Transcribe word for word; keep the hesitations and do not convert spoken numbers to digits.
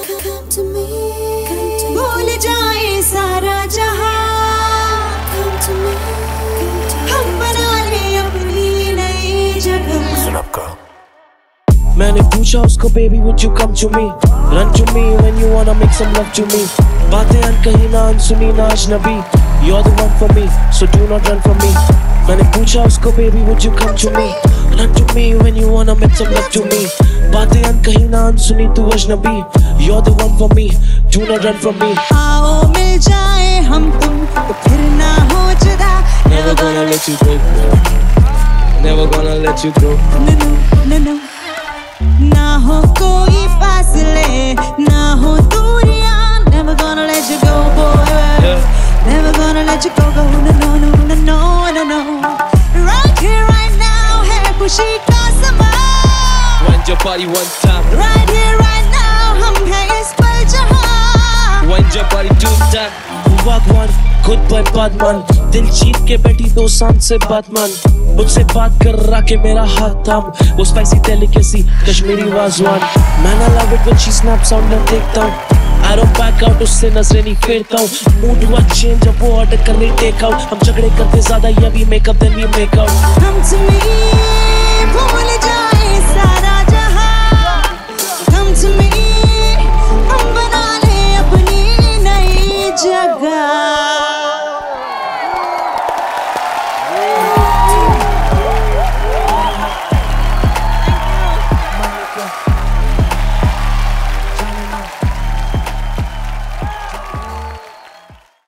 come to me, भूल जाए सारा जहां, come to me, हम बना ले अपनी नई जगह। सुन आपका मैंने पूछा उसको baby would you come to me, run to me when you wanna make some love to me, बातें अनकही ना अनसुनी ना अजनबी, you're the one for me so do not run from me। मैंने पूछा उसको baby would you come to me, run to me when you wanna make some love to me, बातें अनकही ना अनसुनी तू अजनबी, you're the one for me do not run from me। आओ मिल जाए हम तुम तो फिर ना हो जुदा, never gonna let you go, never gonna let you go। no no no no ना हो कोई फासले ना हो दूरियां, never gonna let you go boy, yeah. never gonna let you go go no no no no no no no right here right now है खुशी का समा, wind your body one time, right here right now हम हैं इस पल जहां, wind your body two time, भगवान खुद पर बादमान, दिल जीत के बैठी दो सांस से बातमान, मुझसे बात कर रहा के मेरा हाथ थाम, वो स्पाइसी डेलिकेसी कश्मीरी वाजवान, मैंने love it when she snaps out मैं देखता हूँ, I don't back out उससे नजरें नहीं फेरता हूँ, मूड हुआ चेंज अब वो ऑर्डर कर रही टेक आउट, हम झगड़े करते ज्यादा ये भी makeup then we make out. come to me